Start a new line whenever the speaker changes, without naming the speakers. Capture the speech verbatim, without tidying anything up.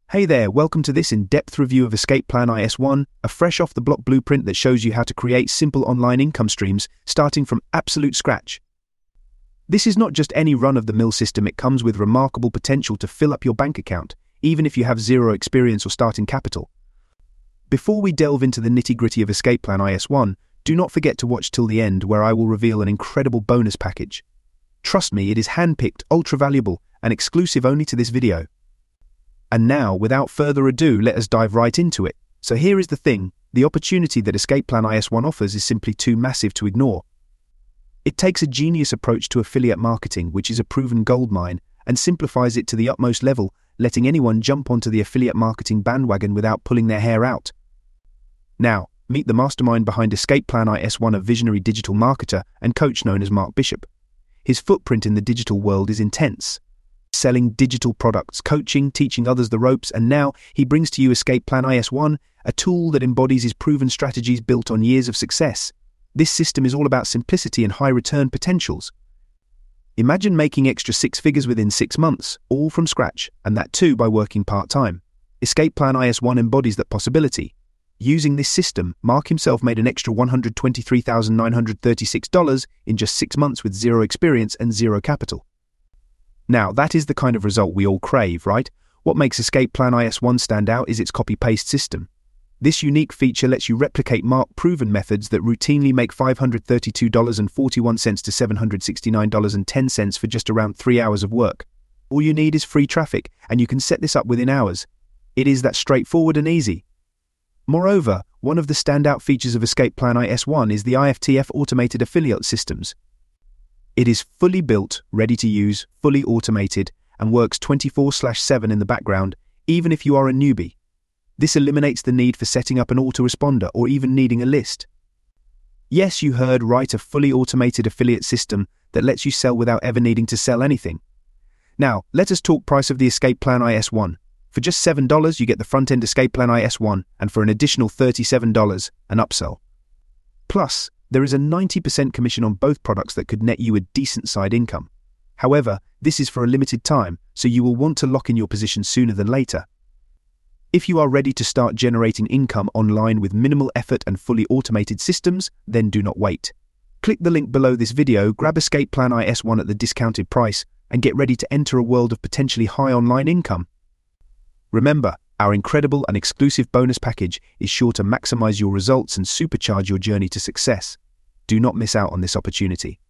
Hey there, welcome to this in-depth review of Escape Plan I S one, a fresh-off-the-block blueprint that shows you how to create simple online income streams starting from absolute scratch. This is not just any run-of-the-mill system, it comes with remarkable potential to fill up your bank account, even if you have zero experience or starting capital. Before we delve into the nitty-gritty of Escape Plan I S one, do not forget to watch till the end where I will reveal an incredible bonus package. Trust me, it is hand-picked, ultra-valuable, and exclusive only to this video. And now, without further ado, let us dive right into it. So here is the thing, the opportunity that Escape Plan I S one offers is simply too massive to ignore. It takes a genius approach to affiliate marketing, which is a proven goldmine, and simplifies it to the utmost level, letting anyone jump onto the affiliate marketing bandwagon without pulling their hair out. Now, meet the mastermind behind Escape Plan I S one, a visionary digital marketer and coach known as Mark Bishop. His footprint in the digital world is intense, selling digital products, coaching, teaching others the ropes, and now he brings to you Escape Plan I S one, a tool that embodies his proven strategies built on years of success. This system is all about simplicity and high return potentials. Imagine making extra six figures within six months, all from scratch, and that too by working part-time. Escape Plan I S one embodies that possibility. Using this system, Mark himself made an extra one hundred twenty-three thousand nine hundred thirty-six dollars in just six months with zero experience and zero capital. Now, that is the kind of result we all crave, right? What makes Escape Plan I S one stand out is its copy-paste system. This unique feature lets you replicate Mark-proven methods that routinely make five hundred thirty-two dollars and forty-one cents to seven hundred sixty-nine dollars and ten cents for just around three hours of work. All you need is free traffic, and you can set this up within hours. It is that straightforward and easy. Moreover, one of the standout features of Escape Plan I S one is the I F T F automated affiliate systems. It is fully built, ready to use, fully automated, and works twenty-four seven in the background, even if you are a newbie. This eliminates the need for setting up an autoresponder or even needing a list. Yes, you heard right, a fully automated affiliate system that lets you sell without ever needing to sell anything. Now, let us talk price of the Escape Plan I S one. For just seven dollars, you get the front-end Escape Plan I S one, and for an additional thirty-seven dollars, an upsell. Plus, there is a ninety percent commission on both products that could net you a decent side income. However, this is for a limited time, so you will want to lock in your position sooner than later. If you are ready to start generating income online with minimal effort and fully automated systems, then do not wait. Click the link below this video, grab Escape Plan I S one at the discounted price, and get ready to enter a world of potentially high online income. Remember, our incredible and exclusive bonus package is sure to maximize your results and supercharge your journey to success. Do not miss out on this opportunity.